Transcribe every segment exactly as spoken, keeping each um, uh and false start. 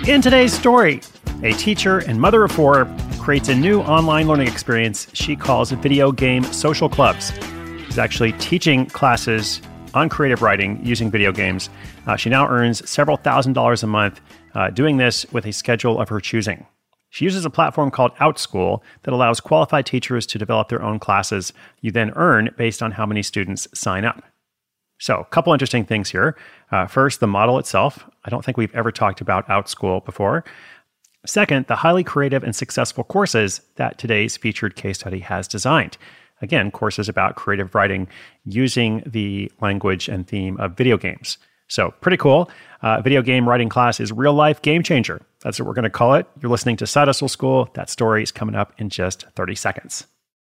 In today's story, a teacher and mother of four creates a new online learning experience she calls video game social clubs. She's actually teaching classes on creative writing using video games. Uh, she now earns several thousand dollars a month uh, doing this with a schedule of her choosing. She uses a platform called OutSchool that allows qualified teachers to develop their own classes. You then earn based on how many students sign up. So, a couple interesting things here. Uh, first, the model itself. I don't think we've ever talked about OutSchool before. Second, the highly creative and successful courses that today's featured case study has designed. Again, courses about creative writing using the language and theme of video games. So, pretty cool. Uh, video game writing class is real-life game changer. That's what we're going to call it. You're listening to Side Hustle School. That story is coming up in just thirty seconds.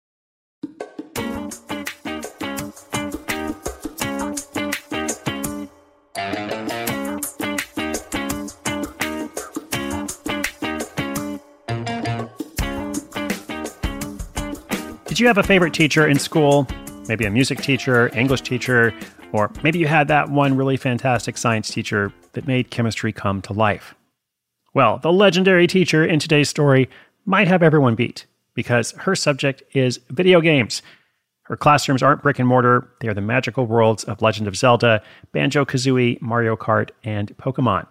Did you have a favorite teacher in school? Maybe a music teacher, English teacher, or maybe you had that one really fantastic science teacher that made chemistry come to life. Well, the legendary teacher in today's story might have everyone beat because her subject is video games. Her classrooms aren't brick and mortar. They are the magical worlds of Legend of Zelda, Banjo-Kazooie, Mario Kart, and Pokemon.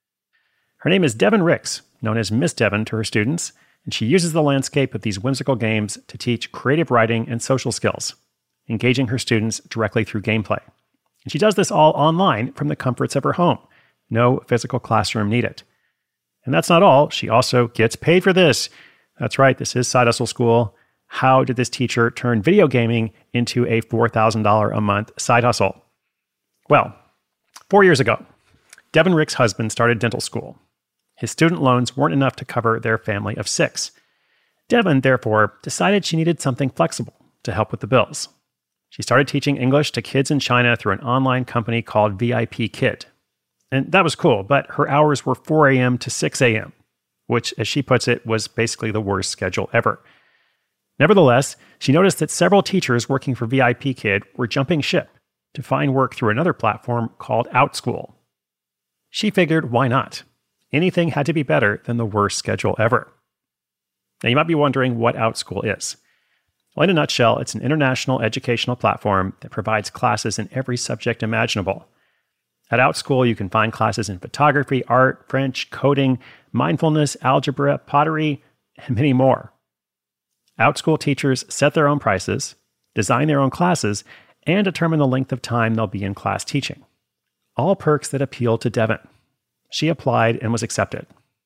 Her name is Devin Ricks, known as Miss Devin to her students, and she uses the landscape of these whimsical games to teach creative writing and social skills, engaging her students directly through gameplay. And she does this all online from the comforts of her home. No physical classroom needed. And that's not all. She also gets paid for this. That's right, this is Side Hustle School. How did this teacher turn video gaming into a four thousand dollars a month side hustle? Well, four years ago, Devin Rick's husband started dental school. His student loans weren't enough to cover their family of six. Devin, therefore, decided she needed something flexible to help with the bills. She started teaching English to kids in China through an online company called V I P Kid. And that was cool, but her hours were four a.m. to six a.m., which, as she puts it, was basically the worst schedule ever. Nevertheless, she noticed that several teachers working for V I P Kid were jumping ship to find work through another platform called OutSchool. She figured, why not? Anything had to be better than the worst schedule ever. Now, you might be wondering what OutSchool is. Well, in a nutshell, it's an international educational platform that provides classes in every subject imaginable. At OutSchool, you can find classes in photography, art, French, coding, mindfulness, algebra, pottery, and many more. OutSchool teachers set their own prices, design their own classes, and determine the length of time they'll be in class teaching. All perks that appeal to Devin. She applied and was accepted.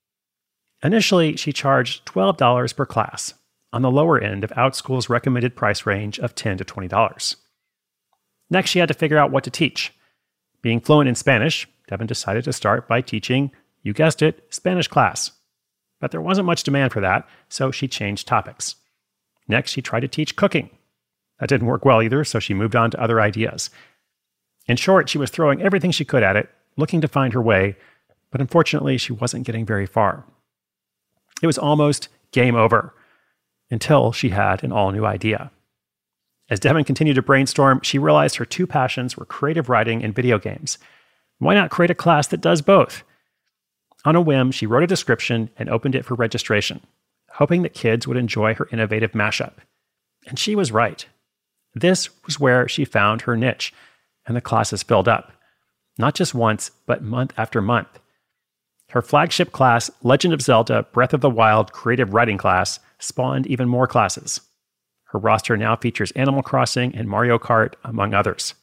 Initially, she charged twelve dollars per class, on the lower end of OutSchool's recommended price range of ten to twenty dollars. Next, she had to figure out what to teach. Being fluent in Spanish, Devin decided to start by teaching, you guessed it, Spanish class. But there wasn't much demand for that, so she changed topics. Next, she tried to teach cooking. That didn't work well either, so she moved on to other ideas. In short, she was throwing everything she could at it, looking to find her way, but unfortunately, she wasn't getting very far. It was almost game over, until she had an all-new idea. As Devin continued to brainstorm, she realized her two passions were creative writing and video games. Why not create a class that does both? On a whim, she wrote a description and opened it for registration, hoping that kids would enjoy her innovative mashup. And she was right. This was where she found her niche, and the classes filled up. Not just once, but month after month. Her flagship class, Legend of Zelda Breath of the Wild Creative Writing class, spawned even more classes. Her roster now features Animal Crossing and Mario Kart, among others.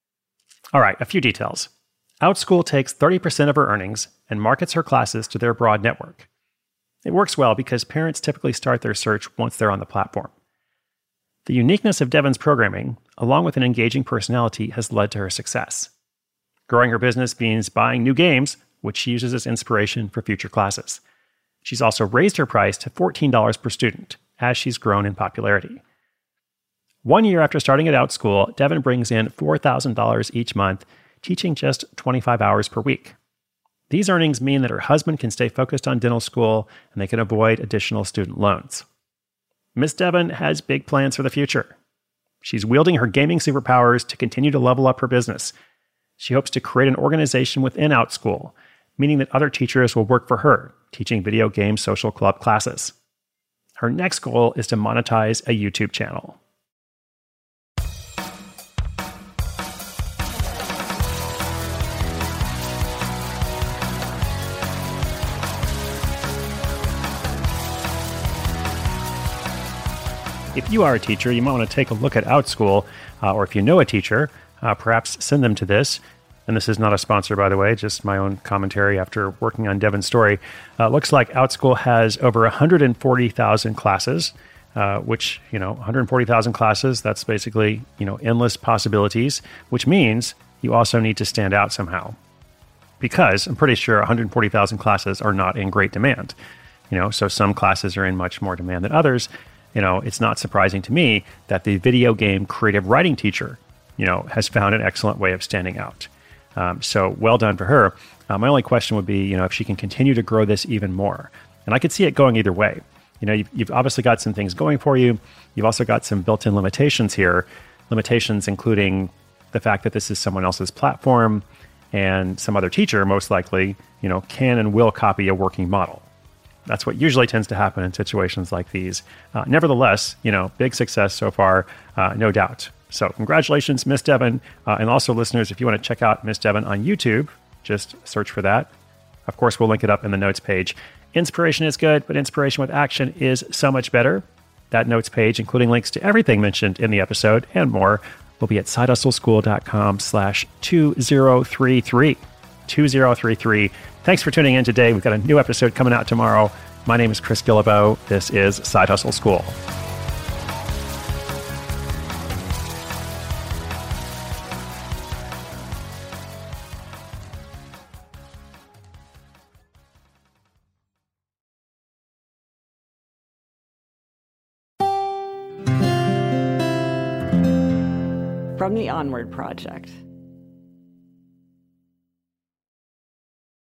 All right, a few details. OutSchool takes thirty percent of her earnings and markets her classes to their broad network. It works well because parents typically start their search once they're on the platform. The uniqueness of Devin's programming, along with an engaging personality, has led to her success. Growing her business means buying new games, which she uses as inspiration for future classes. She's also raised her price to fourteen dollars per student as she's grown in popularity. One year after starting at OutSchool, Devin brings in four thousand dollars each month, teaching just twenty-five hours per week. These earnings mean that her husband can stay focused on dental school and they can avoid additional student loans. Miss Devin has big plans for the future. She's wielding her gaming superpowers to continue to level up her business. She hopes to create an organization within OutSchool meaning that other teachers will work for her, teaching video game social club classes. Her next goal is to monetize a YouTube channel. If you are a teacher, you might want to take a look at OutSchool, uh, or if you know a teacher, uh, perhaps send them to this. And this is not a sponsor, by the way, just my own commentary after working on Devin's story. Uh, looks like OutSchool has over one hundred forty thousand classes, uh, which, you know, one hundred forty thousand classes, that's basically, you know, endless possibilities, which means you also need to stand out somehow. Because I'm pretty sure one hundred forty thousand classes are not in great demand. You know, so some classes are in much more demand than others. You know, it's not surprising to me that the video game creative writing teacher, you know, has found an excellent way of standing out. Um, so well done for her. Uh, my only question would be, you know, if she can continue to grow this even more. And I could see it going either way. You know, you've, you've obviously got some things going for you. You've also got some built-in limitations here. Limitations including the fact that this is someone else's platform, and some other teacher, most likely, you know, can and will copy a working model. That's what usually tends to happen in situations like these. Uh, nevertheless, you know, big success so far, uh, no doubt. So congratulations, Miss Devin. Uh, and also listeners, if you want to check out Miss Devin on YouTube, just search for that. Of course, we'll link it up in the notes page. Inspiration is good, but inspiration with action is so much better. That notes page, including links to everything mentioned in the episode and more, will be at sidehustleschool.com slash 2033. two zero three three. Thanks for tuning in today. We've got a new episode coming out tomorrow. My name is Chris Guillebeau. This is Side Hustle School. From the Onward Project.